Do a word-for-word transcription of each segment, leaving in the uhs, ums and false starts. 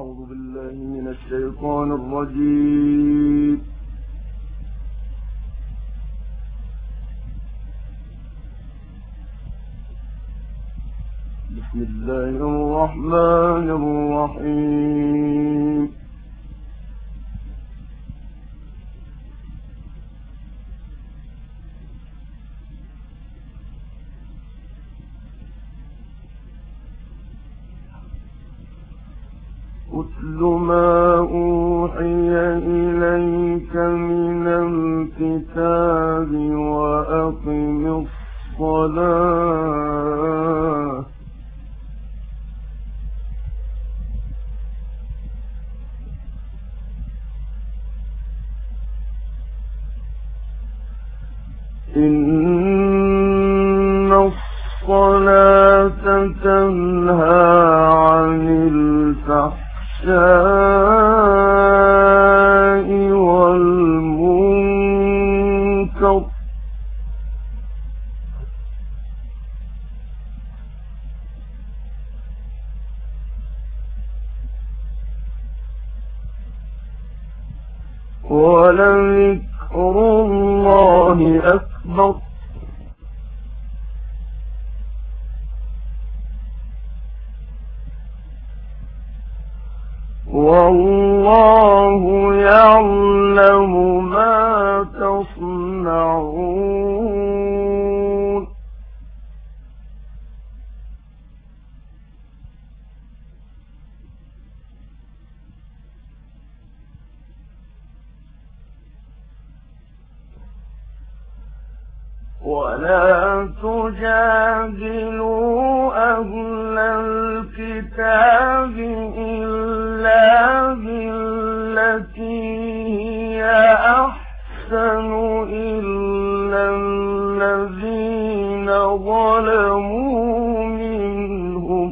أعوذ بالله من الشيطان الرجيم. بسم الله الرحمن الرحيم. أتل ما أوحي إليك من الكتاب وأقم الصلاة إن الصلاة تنهى عن الفحشاء والمنكر ولذكر الله أكبر والله يعلم ما تصنعون. ولا تجادلوا أهل الكتاب إلا بالتي هي أحسن إلا الذين ظلموا منهم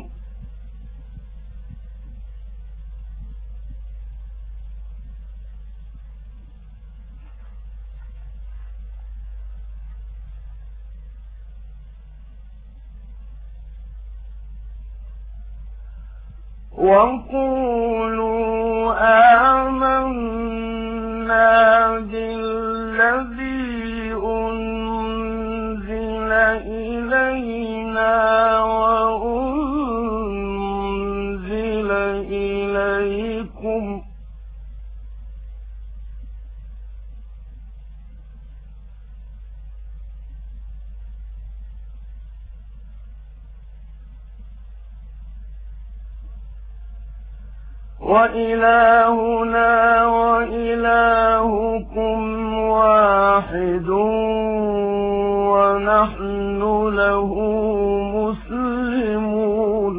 وقولوا آمنا بالذي أنزل إلينا وأنزل إليكم وإلهنا وإلهكم واحد ونحن له مسلمون.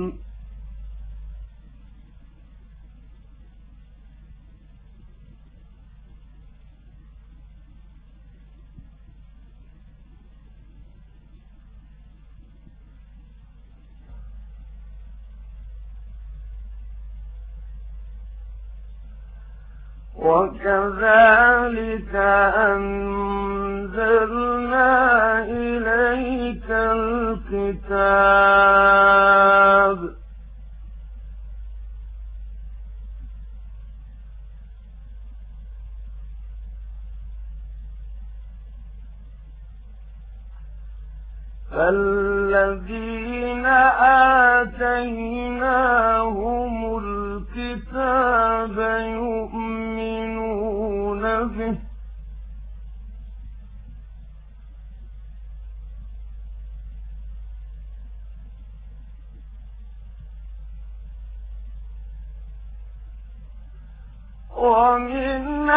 وكذلك أنزلنا إليك الكتاب فالذين آتيناهم الكتاب يؤمنون به ومن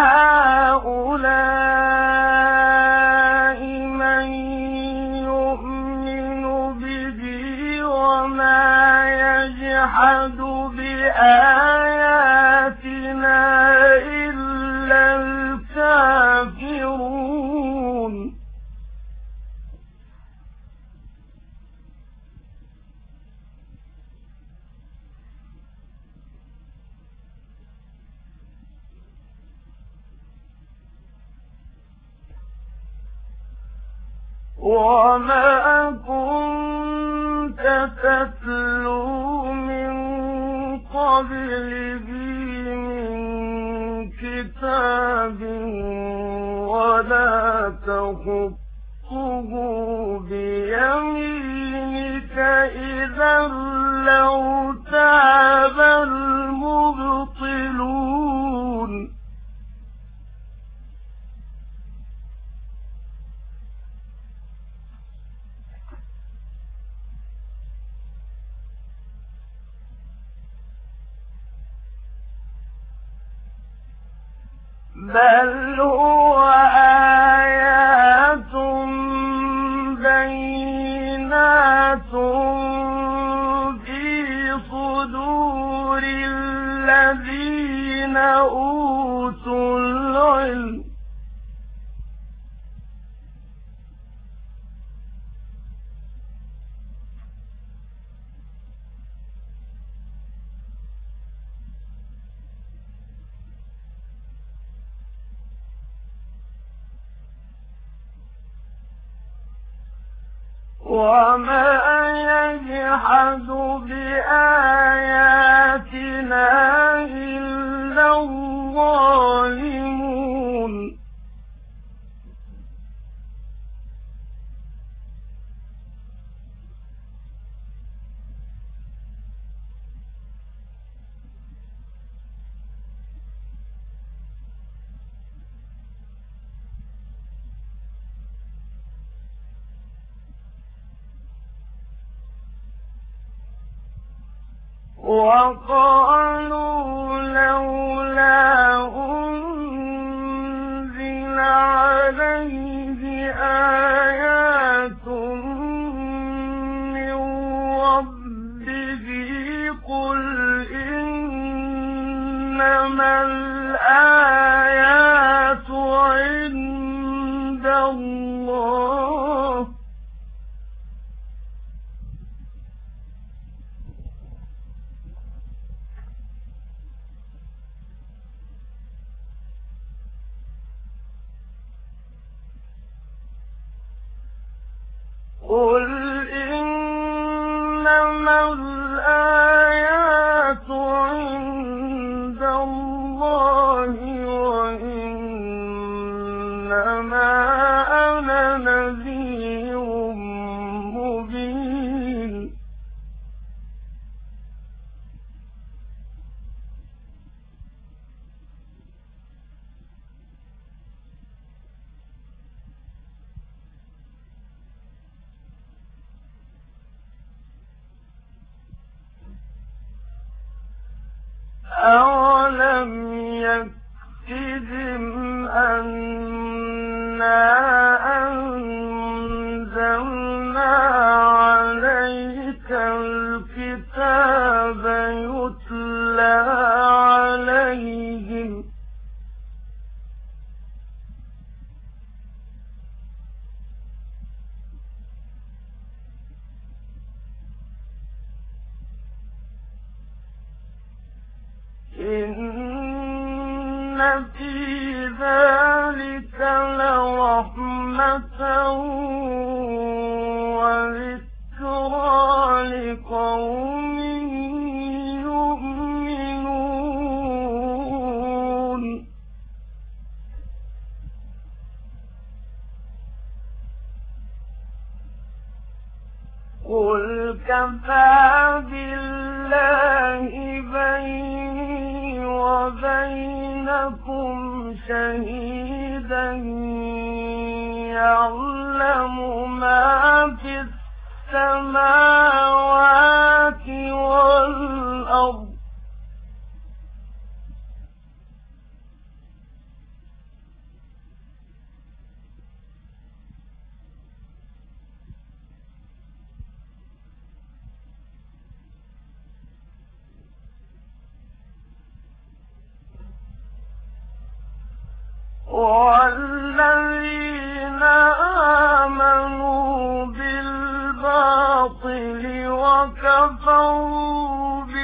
هؤلاء من يؤمن به وما يجحد بآياتنا إلا الكافرون. وما كنت تتلو من قبله كتاب ولا تخطه بيمينك إذا لارتاب المبطلون بل هو آيات بينات في صدور الذين أوتوا العلم وما يجحد بآياتنا إلا الظالمون وقالوا لولا أنزل عليه آيات من ربه قل إنما الآيات عند الله قل إنما الآيات عند الله وإنما أنا نذير مبين أولم يكفهم أنا أنزلنا عليك الكتاب يتلى عليهم إن في ذلك لرحمة وذكرى لقوم يؤمنون قل كفى بالله بيني وبينكم شهيدا يعلم ما في السماوات والأرض والذين آمنوا بالباطل وكفروا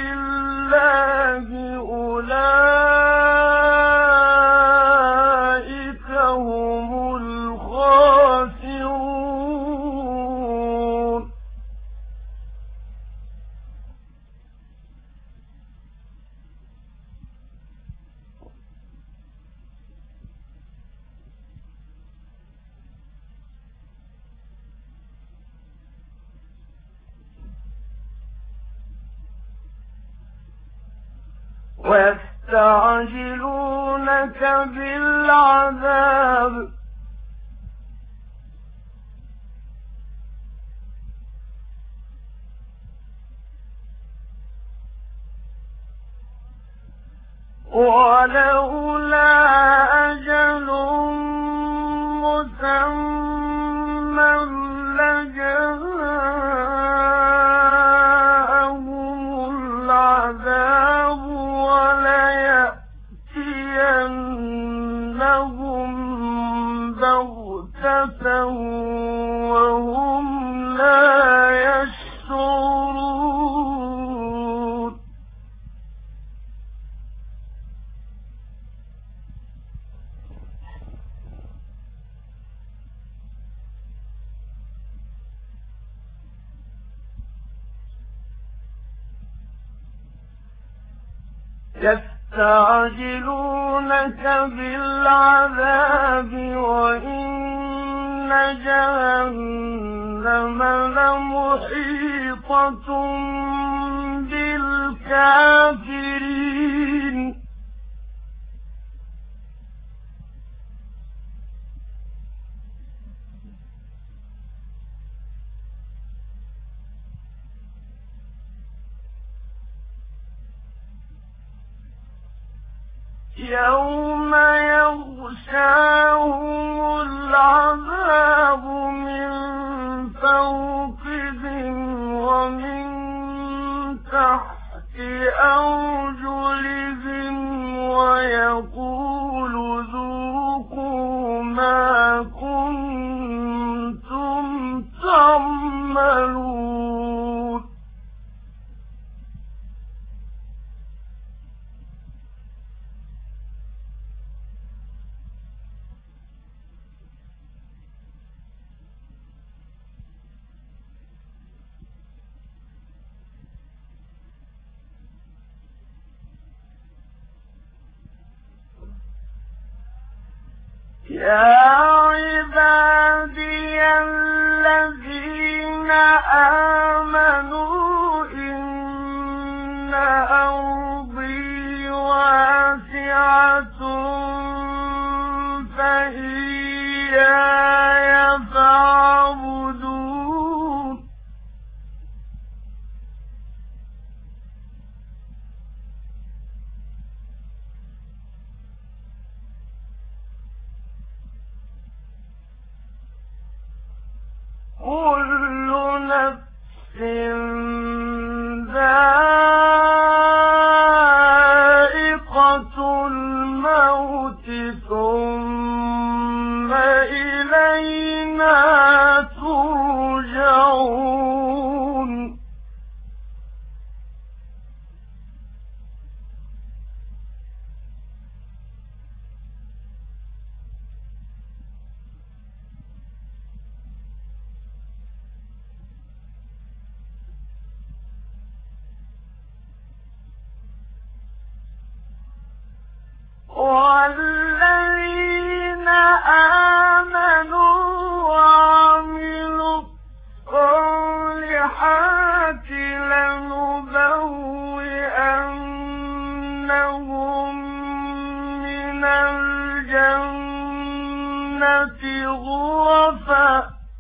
ويستعجلونك بالعذاب ولولا أجل مسمى لجاءهم العذاب وليأتينهم بغتة وهم لا يشعرون يستعجلونك بالعذاب وإن جهنم لمحيطة بالكافرين يوم يغشاهم العذاب من فوقهم ومن تحت أرجلهم ويقول ذوقوا ما كنتم تعملون يا عبادي الذين آمنوا إن أرضي واسعة فإياي فاعبدون كل نفس ذائقة الموت ثم إلينا ترجعون والذين آمنوا وعملوا الصالحات لنبوئنهم من الجنة غرفا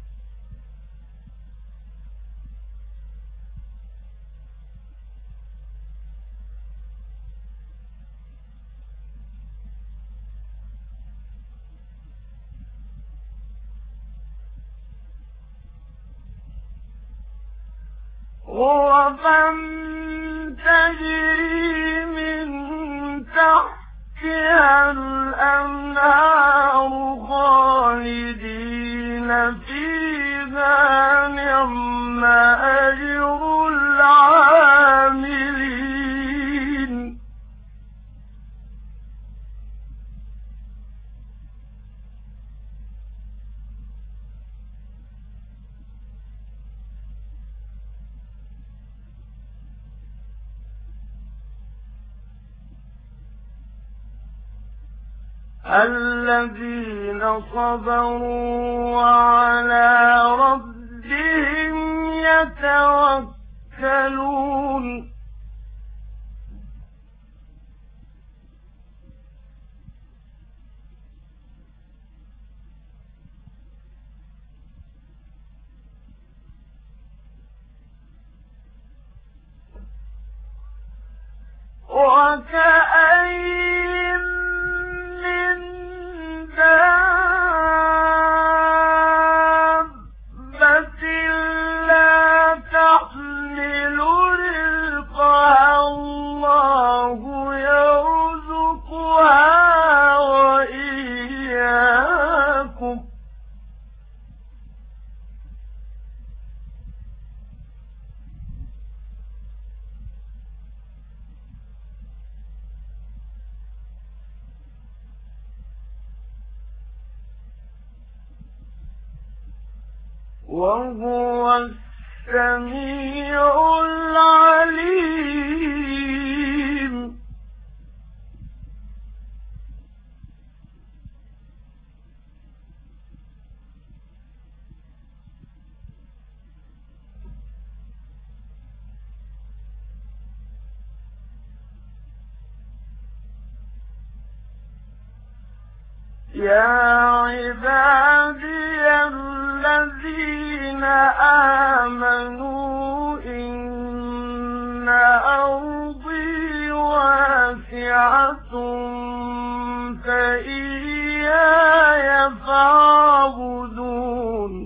غرفا تجري من تحتها الأنهار خالدين فيها نعم أجر العاملين الذين صبروا وعلى ربهم يتوكلون وكأين من دابة لا تحمل رزقها الله يرزقها وإياكم وهو السميع العليم. يا عبادي الذين آمنوا إن أرضي واسعة فإياي فاعبدون.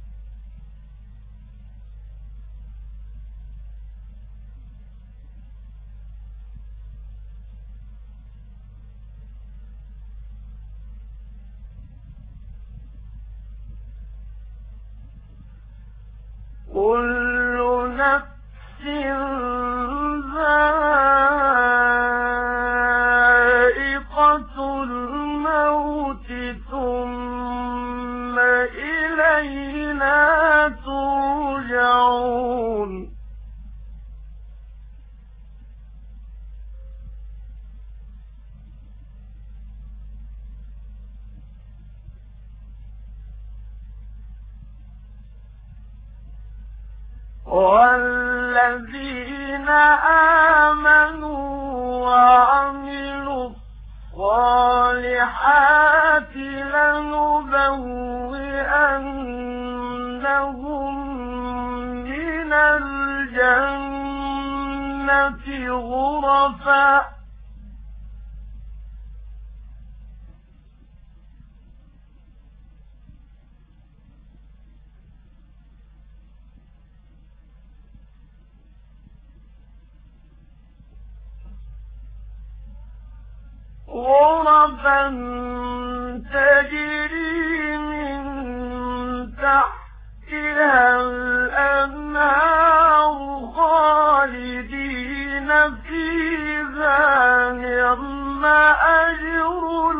كل نفس ذائقة الموت ثم إلينا ترجعون. والذين آمنوا وعملوا الصالحات لنبوئنهم من الجنة غرفا غرفا تجري من تحتها الأنهار خالدين فيها نعم أجر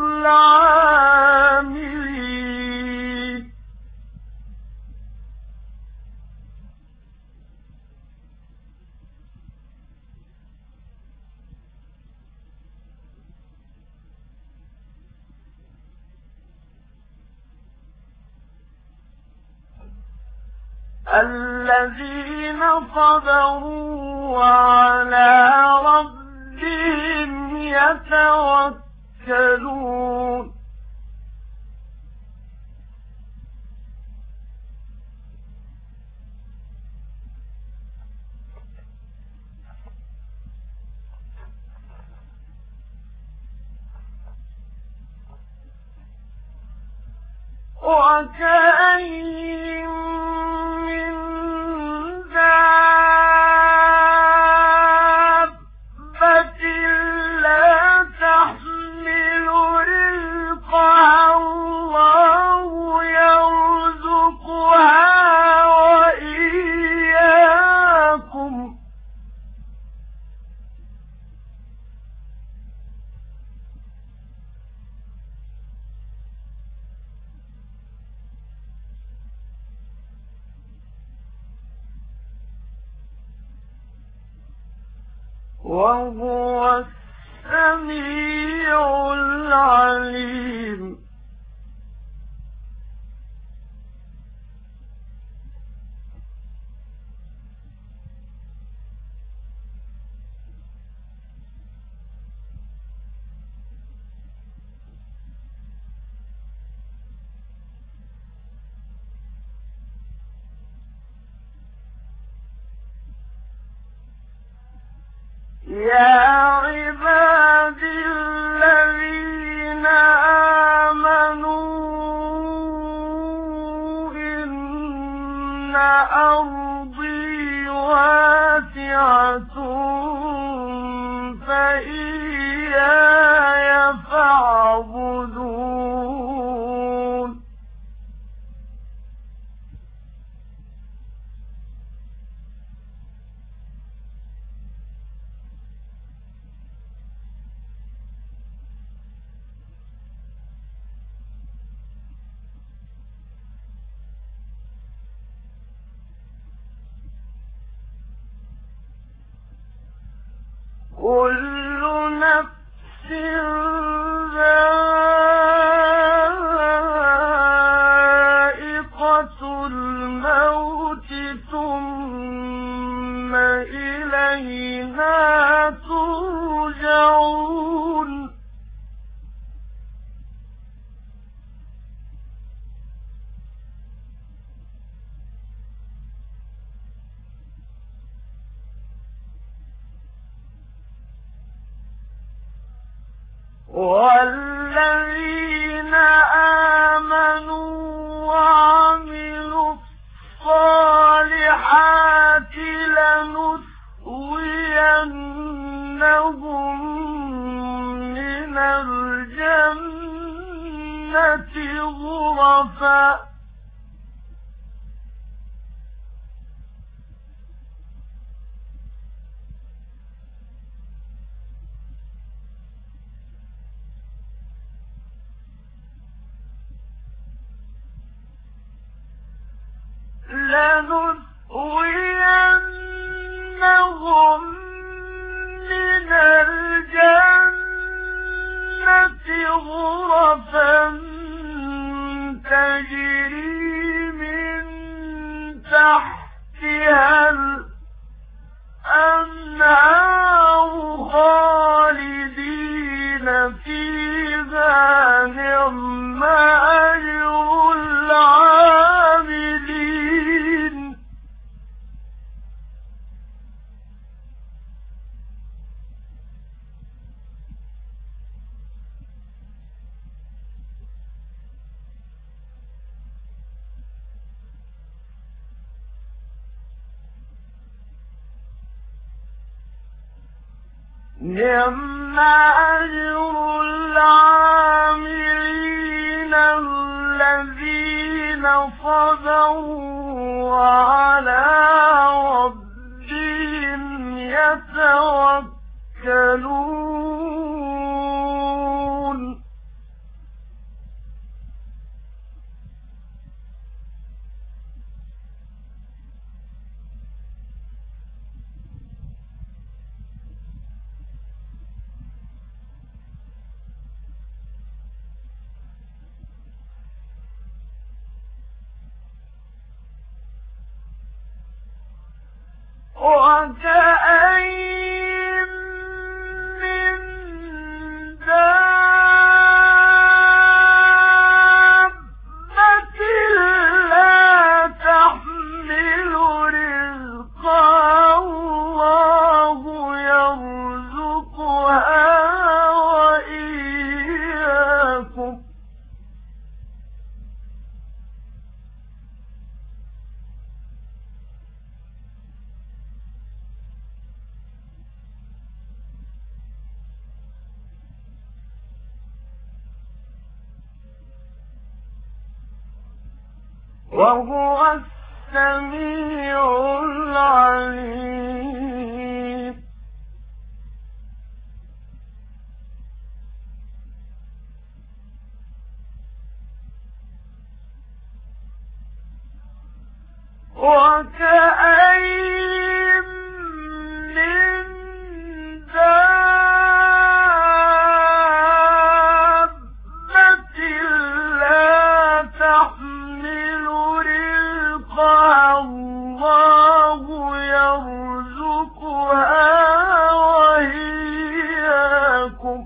العاملين. الذين صبروا وعلى ربهم يتوكلون. وكأين من دابة لا تحمل رزقها الله يرزقها وإياكم وهو السميع العليم. يا عبادي كل نفس ذائقة الموت ثم إلينا ترجعون والذين آمنوا وعملوا الصالحات لنحيينهم من الجنة غرفا لنحيينهم من الجنة غرفا تجري من تحتها الأنهار خالدين فيها نعم أجر العاملين نعم أجر العاملين الذين صبروا وعلى ربهم يتوكلون وكأين من دابة لا تحمل رزقها الله يرزقها وإياكم وهو السميع العليم وكأين من دابة لا تحمل رزقها الله يرزقها وإياكم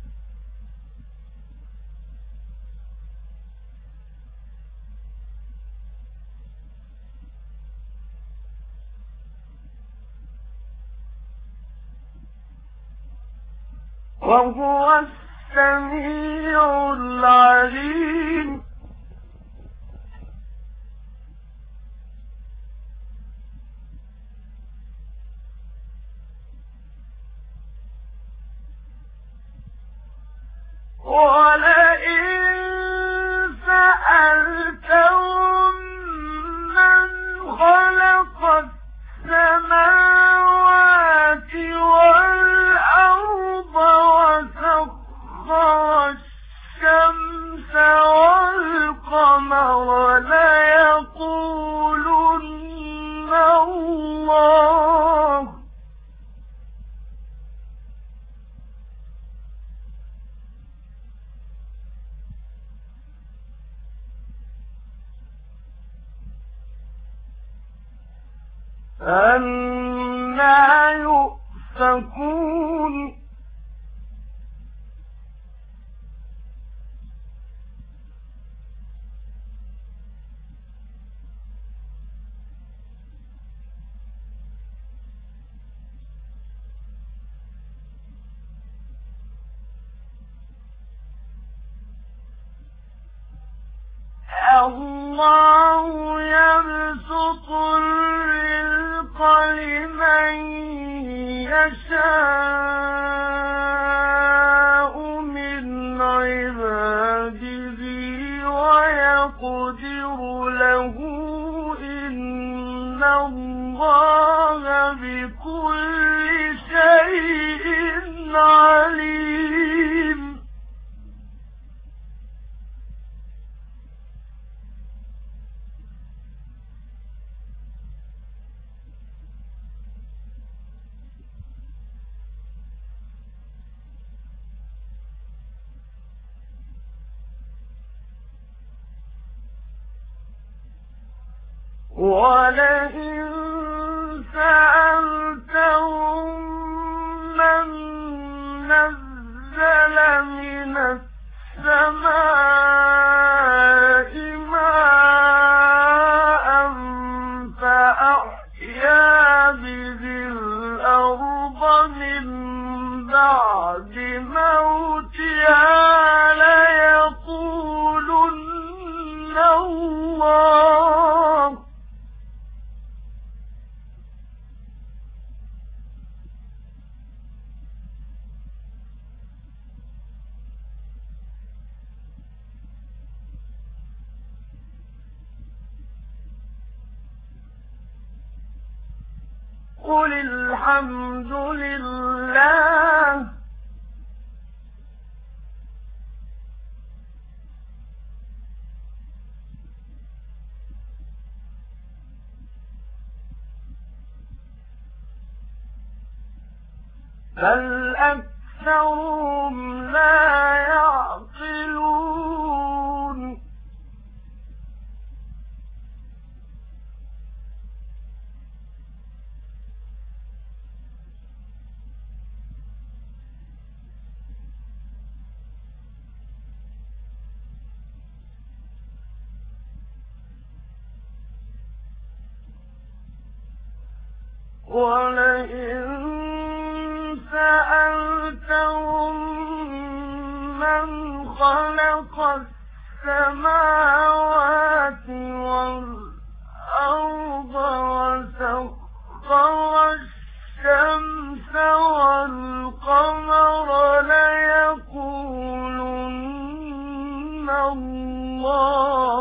وهو السميع العليم ولئن سألتهم من خلق السماوات والأرض وسخر الشمس والقمر ليقولن الله أَنَّىٰ يُؤْفَكُونَ الله يبسط الرزق لمن يشاء من عباده ويقدر له إن الله بكل شيء عليم وَلَئِن سَأَلْتَهُم مَّن نَّزَّلَ مِنَ السَّمَاءِ مَاءً فَأَحْيَا بِهِ الْأَرْضَ مِن بَعْدِ مَوْتِهَا لَيَقُولُنَّ اللَّهُ قُلِ الْحَمْدُ لِلَّهِ بَلْ أَكْثَرُهُمْ لَا يَعْقِلُونَ وَلَئِن سَأَلْتَهُم مَّنْ خَلَقَ السَّمَاوَاتِ وَالْأَرْضَ وَسَخَّرَ الشَّمْسَ وَالْقَمَرَ لَيَقُولُنَّ اللَّهُ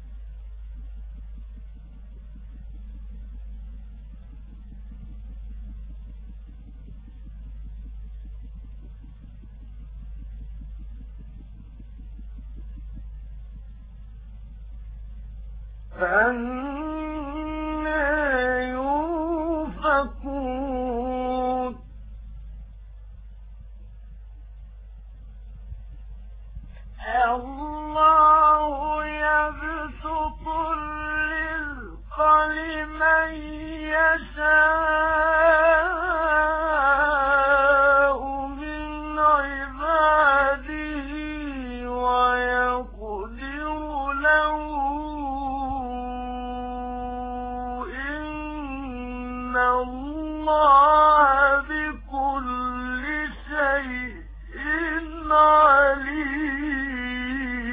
فَأَنَّىٰ يُؤْفَكُونَ الله يبسط الرزق لمن يشاء من عباده ويقدر له إن الله بكل شيء عليم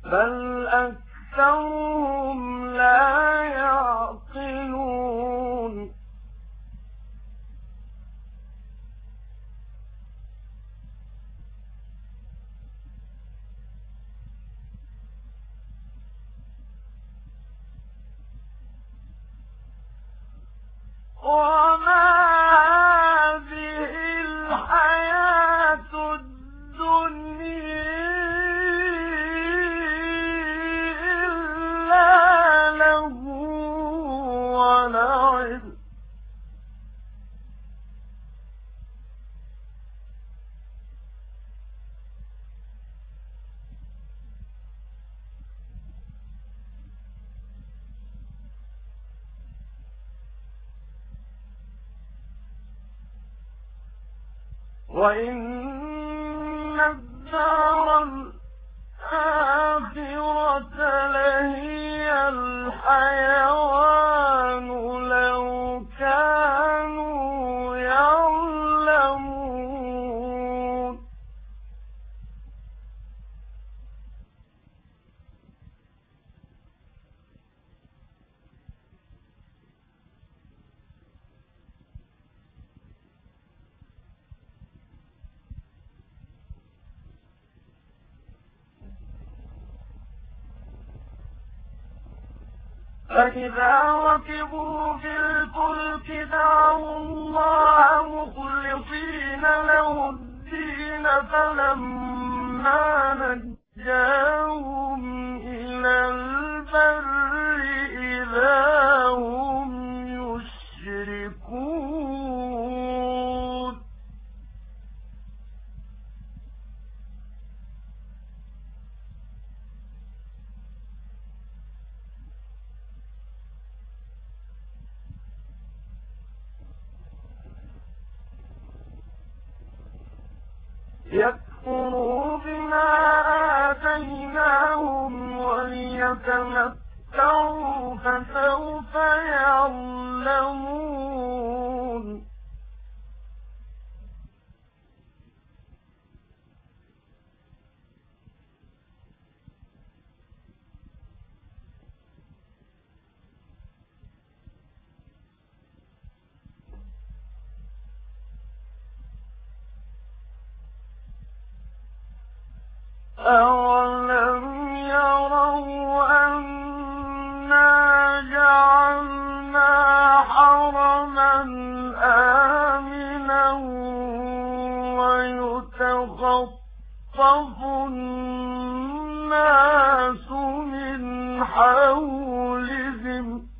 بل أكثرهم لا يعقلون وما هذه الحياة الدنيا إلا لهو ولعب وإن الدار الآخرة لهي الحيوان لو كانوا يعلمون فإذا ركبوا في الفلك دعوا الله مخلصين له الدين فلما نجاهم إلى البر إذا هم يشركون يكفروا بما آتيناهم وليتمتعوا فسوف يعلمون أَوَلَمْ يَرَوْا أَنَّا جَعَلْنَا حَرَمًا آمِنًا وَيُتَخَطَّفُ النَّاسُ مِنْ حَوْلِهِمْ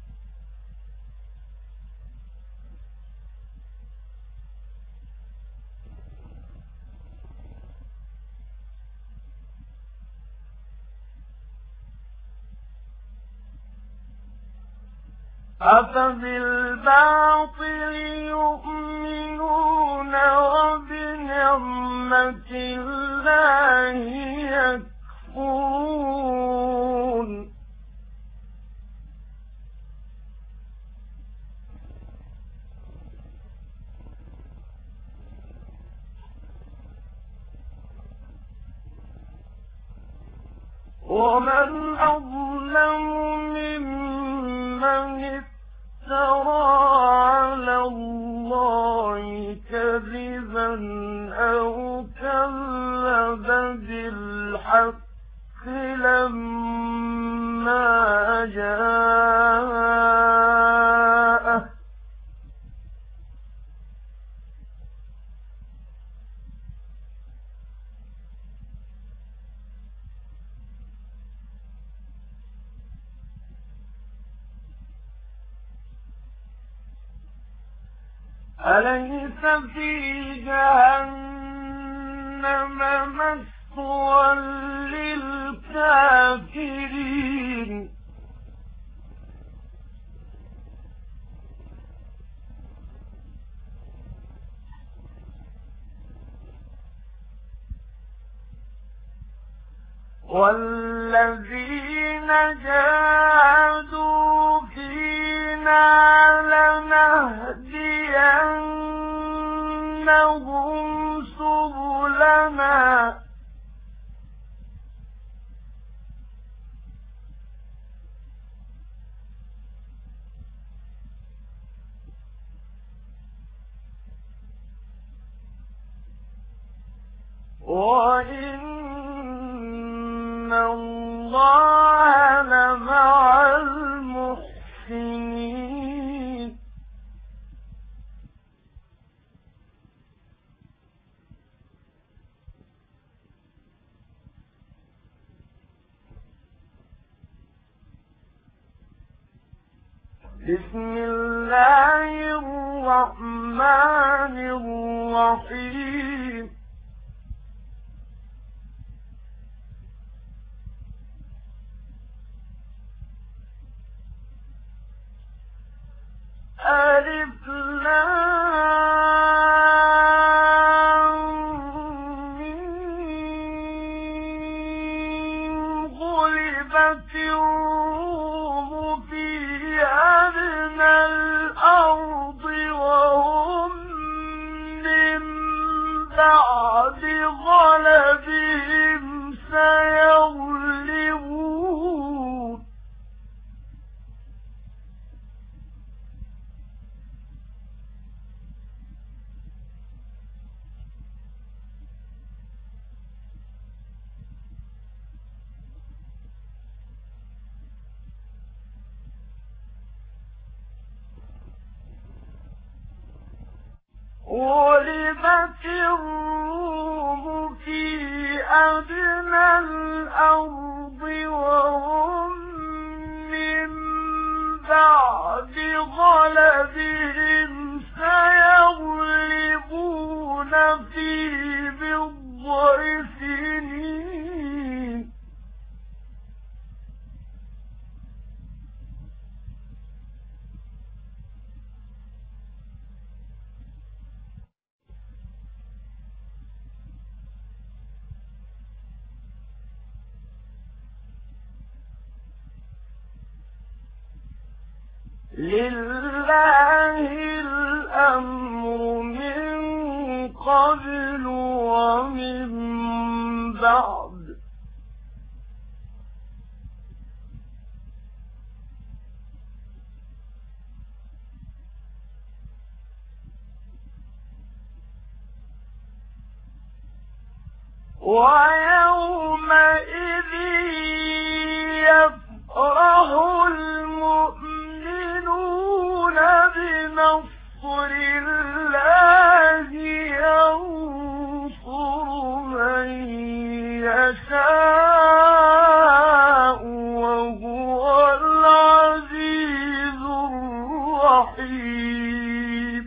أَفَبِالْبَاطِلِ يُؤْمِنُونَ وَبِنِعْمَةِ اللَّهِ يَكْفُرُونَ وَمَنْ أَظْلَمُ مِمَّنِ افترى على الله كذبا أو كذب بالحق لما جاءه أليس في جهنم مثوى للكافرين والذين جاهدوا فينا لنهدينهم سبلنا بسم الله الرحمن الرحيم ألف لام ميم غلبت الروم في أدنى الأرض وهم من بعد غلبهم سيغلبون غلبت الروم في أدنى الأرض وهم من بعد غلبهم سيغلبون في بضع سنين لله الأمر من قبل ومن بعد ويومئذ يفرح المؤمنون بنصر الله ينصر من يشاء وهو العزيز الرحيم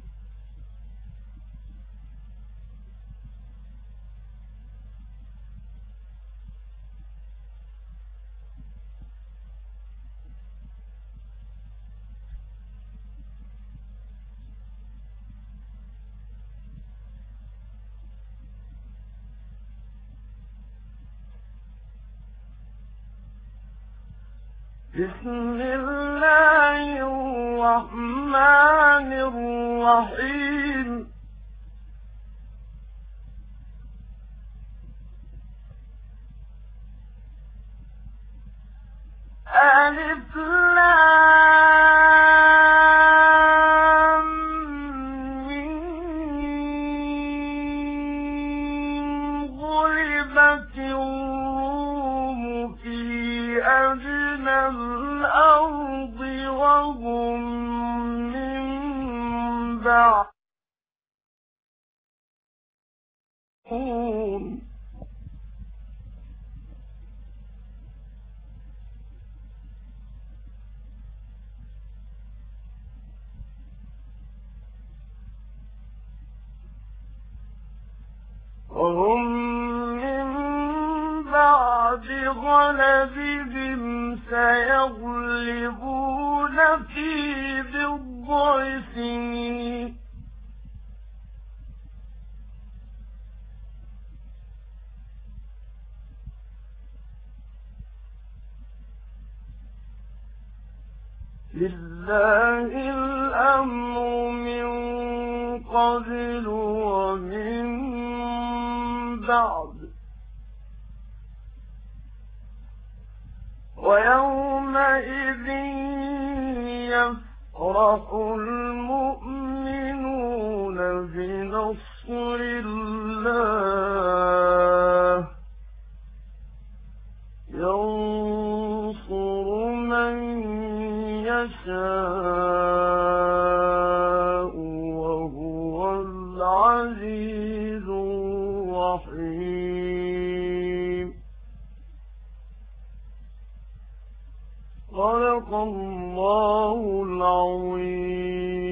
بسم الله الرحمن الرحيم ألف لام ميم غلبت الروم في أدنى الأرض وهم من بعد وهم من بعد غلبهم سيغلبون في بضع سنين لله الأمر من قبل ومن بعد ويومئذ يفرح المؤمنون بنصر الله ينصر من يشاء وهو العزيز الرحيم صدق الله العظيم.